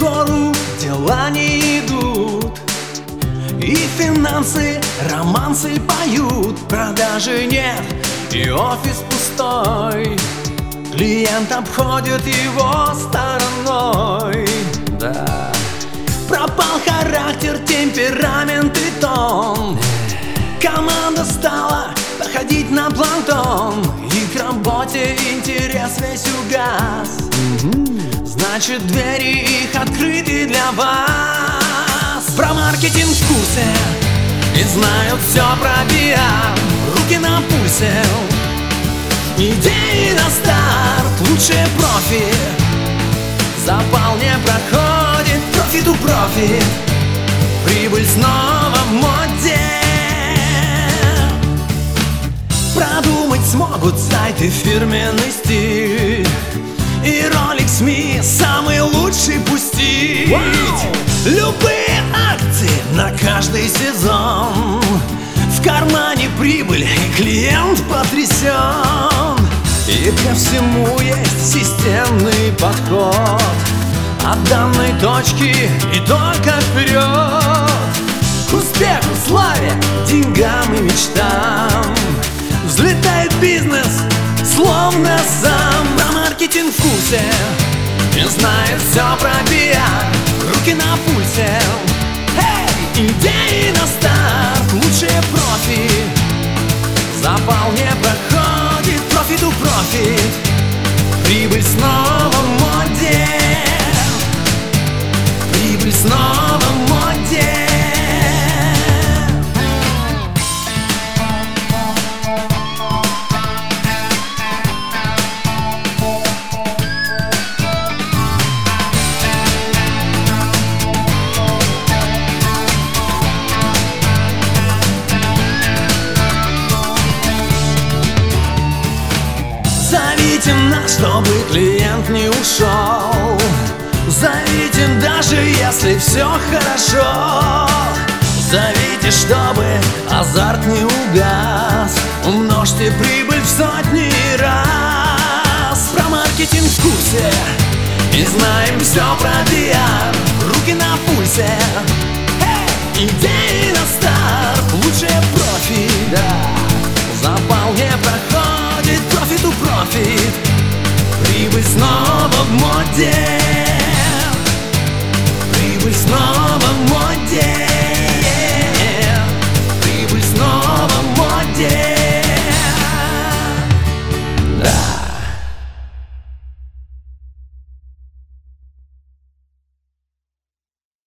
гору дела не идут, и финансы, романсы поют. Продажи нет, и офис пустой, клиент обходит его стороной. Да. Пропал характер, темперамент и тон. Команда стала походить на планктон, и к работе интерес весь угас. Значит, двери их открыты для вас. Про маркетинг в курсе и знают все про пиар. Руки на пульсе, идеи на старт. Лучшие профи, запал не проходит. Профит у профит, прибыль снова в моде. Продумать смогут сайты, фирменный стиль, и ролик СМИ самый лучший пустить. Любые акции на каждый сезон, в кармане прибыль, и клиент потрясен. И ко всему есть системный подход, от данной точки и только вперед. К успеху, славе, деньгам и мечтам взлетает бизнес, словно сам. Про маркетинг в курсе и знает все про пиар. Руки на пульсе, эй, идеи на старт. Лучшие профи, запал не проходит. Профит у профит, прибыль снова в моде. Прибыль снова в моде. Зовите нас, чтобы клиент не ушел. Зовите, даже если все хорошо. Зовите, чтобы азарт не угас. Умножьте прибыль в сотни раз. Про маркетинг в курсе и знаем все про пиар. Руки на пульсе, эй, идеи на старт. Лучшие профи, да, запал не проходит.